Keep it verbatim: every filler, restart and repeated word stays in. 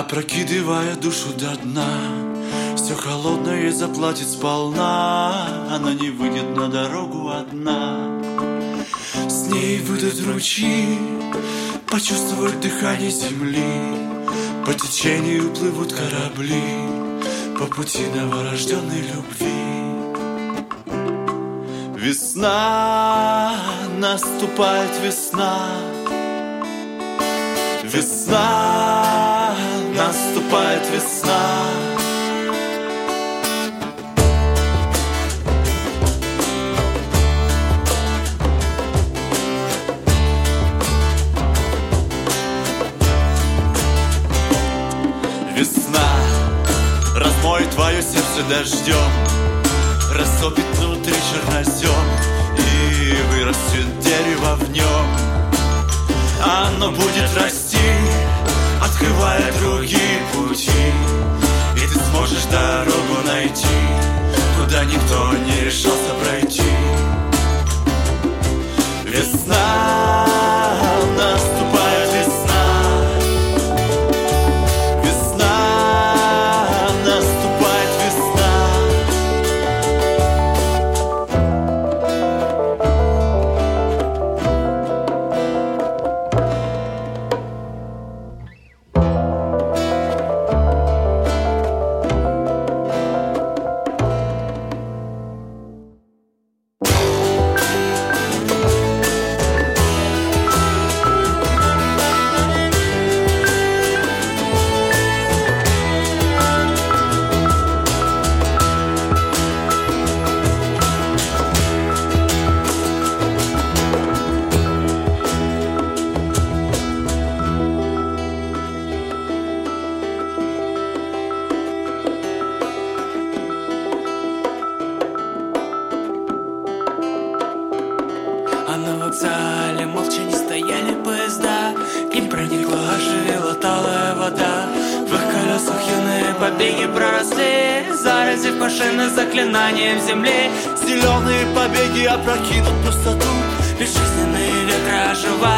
опрокидывая душу до дна. Все холодное заплатит сполна, она не выйдет на дорогу одна. С ней выйдут ручьи, почувствовать дыхание земли. По течению плывут корабли, по пути новорожденной любви. Весна, наступает весна. Весна, наступает весна. Весна размоет твое сердце дождем, растопит внутри чернозем, и вырастет дерево в нем. Оно будет расти, открывая другие пути, и ты сможешь дорогу найти, куда никто не решался пройти. Весна, наступает весна. Весна, наступает весна. А на вокзале молча не стояли поезда, к ним проникла живила талая вода. В их колесах юные побеги проросли, заразив машины заклинанием земли. Зеленые побеги опрокинут пустоту, Безжизненные ветры оживают.